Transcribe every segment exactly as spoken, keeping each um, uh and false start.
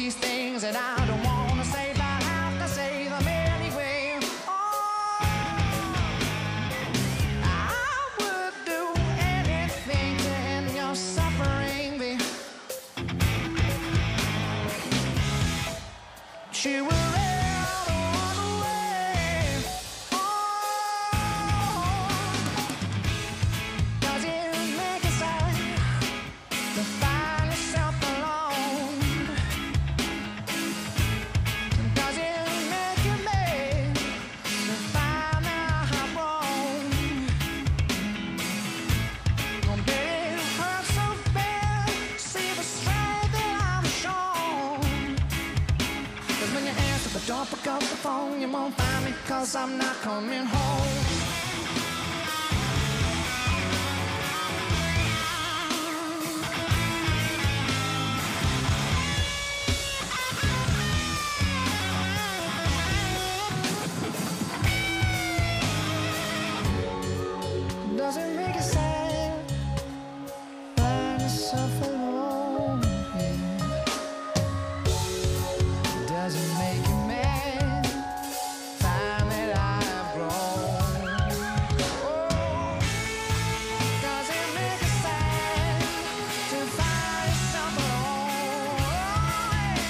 these things that I don't want to say, but I have to say them anyway. Oh, I would do anything to end your suffering, babe. She will let run away. Oh, does it make it sad to find yourself alone? Does it make you mad to find out how wrong? Oh, baby, it hurts so bad. See the strength that I've shown. 'Cause when you answer but don't pick up the phone, you won't find me 'cause I'm not coming home. Does it make you sad? Find yourself alone. Yeah. Does it make you mad? Find that I've grown. Oh, does it make you sad to find yourself alone?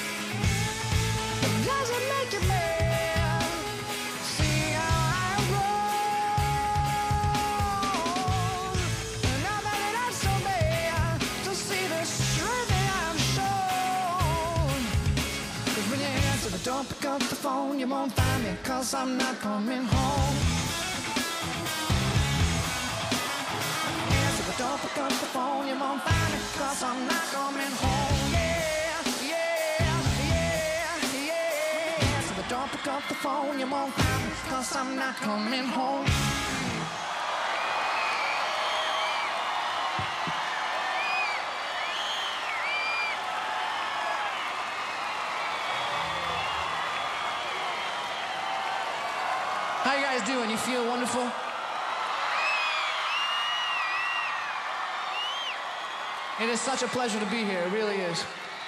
Does it make you mad? See how I roll. And now that it ain't so bad to see the strength that I've shown. 'Cause when you answer but don't pick up the phone, you won't find me 'cause I'm not coming home. Answer but don't pick up the phone, you won't find me 'cause I'm not coming home. Yeah, yeah, yeah, yeah. Answer but don't pick up the phone, you won't find me 'cause I'm not coming home. How you guys doing? You feel wonderful? It is such a pleasure to be here. It really is.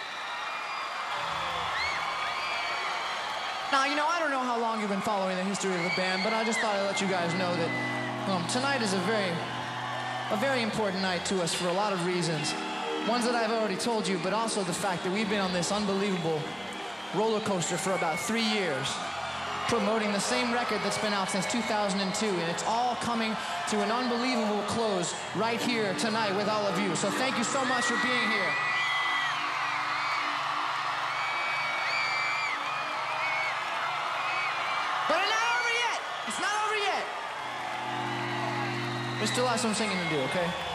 Now, you know, I don't know how long you've been following the history of the band, but I just thought I'd let you guys know that um, tonight is a very, a very important night to us for a lot of reasons. Ones that I've already told you, but also the fact that we've been on this unbelievable roller coaster for about three years. Promoting the same record that's been out since two thousand two, and it's all coming to an unbelievable close right here tonight with all of you. So thank you so much for being here. But it's not over yet. It's not over yet. We still have some singing to do, okay?